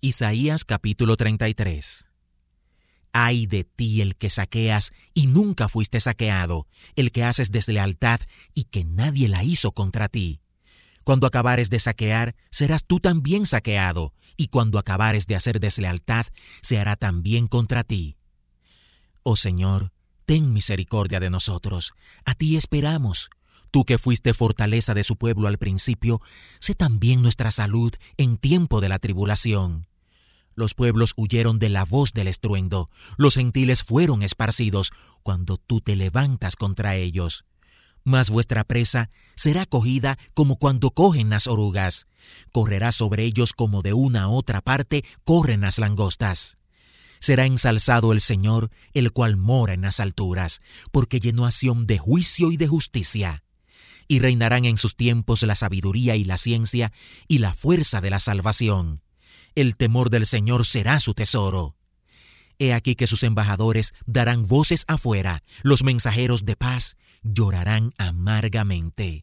Isaías capítulo 33. Ay de ti el que saqueas y nunca fuiste saqueado, el que haces deslealtad y que nadie la hizo contra ti. Cuando acabares de saquear, serás tú también saqueado, y cuando acabares de hacer deslealtad, se hará también contra ti. Oh Señor, ten misericordia de nosotros, a ti esperamos. Tú que fuiste fortaleza de su pueblo al principio, sé también nuestra salud en tiempo de la tribulación. Los pueblos huyeron de la voz del estruendo, los gentiles fueron esparcidos cuando tú te levantas contra ellos. Mas vuestra presa será cogida como cuando cogen las orugas. Correrá sobre ellos como de una a otra parte corren las langostas. Será ensalzado el Señor, el cual mora en las alturas, porque llenó a Sión de juicio y de justicia. Y reinarán en sus tiempos la sabiduría y la ciencia y la fuerza de la salvación. El temor del Señor será su tesoro. He aquí que sus embajadores darán voces afuera, los mensajeros de paz llorarán amargamente.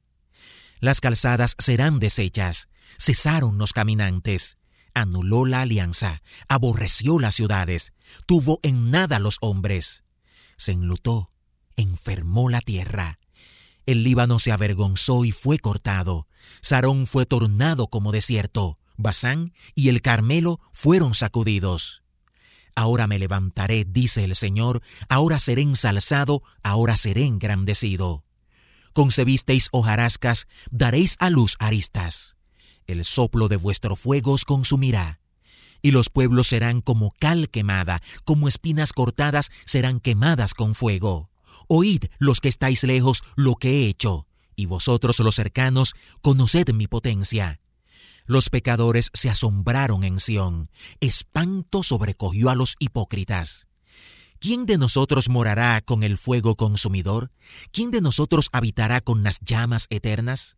Las calzadas serán deshechas, cesaron los caminantes. Anuló la alianza, aborreció las ciudades, tuvo en nada los hombres. Se enlutó, enfermó la tierra. El Líbano se avergonzó y fue cortado. Sarón fue tornado como desierto. Basán y el Carmelo fueron sacudidos. Ahora me levantaré, dice el Señor, ahora seré ensalzado, ahora seré engrandecido. Concebisteis hojarascas, daréis a luz aristas. El soplo de vuestro fuego os consumirá. Y los pueblos serán como cal quemada, como espinas cortadas serán quemadas con fuego. Oíd los que estáis lejos lo que he hecho, y vosotros los cercanos, conoced mi potencia. Los pecadores se asombraron en Sión. Espanto sobrecogió a los hipócritas. ¿Quién de nosotros morará con el fuego consumidor? ¿Quién de nosotros habitará con las llamas eternas?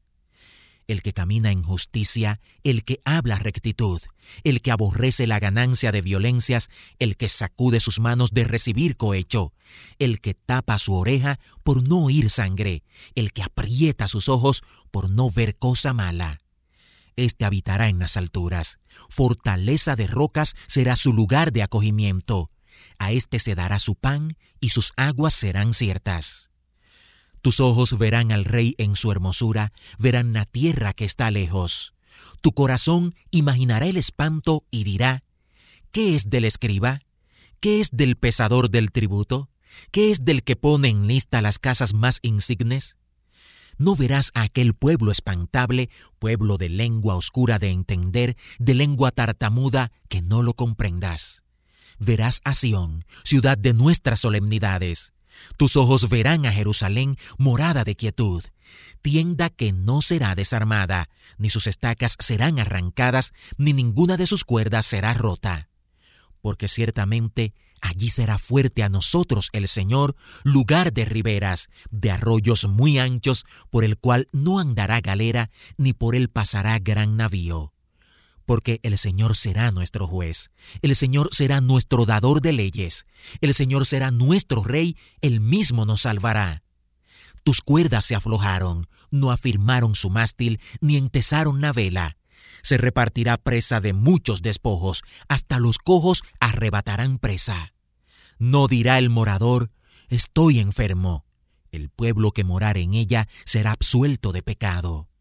El que camina en justicia, el que habla rectitud, el que aborrece la ganancia de violencias, el que sacude sus manos de recibir cohecho, el que tapa su oreja por no oír sangre, el que aprieta sus ojos por no ver cosa mala. Este habitará en las alturas. Fortaleza de rocas será su lugar de acogimiento. A éste se dará su pan y sus aguas serán ciertas. Tus ojos verán al Rey en su hermosura, verán la tierra que está lejos. Tu corazón imaginará el espanto y dirá, ¿qué es del escriba? ¿Qué es del pesador del tributo? ¿Qué es del que pone en lista las casas más insignes? No verás a aquel pueblo espantable, pueblo de lengua oscura de entender, de lengua tartamuda, que no lo comprendas. Verás a Sión, ciudad de nuestras solemnidades. Tus ojos verán a Jerusalén, morada de quietud, tienda que no será desarmada, ni sus estacas serán arrancadas, ni ninguna de sus cuerdas será rota. Porque ciertamente allí será fuerte a nosotros el Señor, lugar de riberas, de arroyos muy anchos, por el cual no andará galera, ni por él pasará gran navío. Porque el Señor será nuestro juez, el Señor será nuestro dador de leyes, el Señor será nuestro Rey, él mismo nos salvará. Tus cuerdas se aflojaron, no afirmaron su mástil, ni entesaron la vela. Se repartirá presa de muchos despojos, hasta los cojos arrebatarán presa. No dirá el morador, estoy enfermo. El pueblo que morare en ella será absuelto de pecado.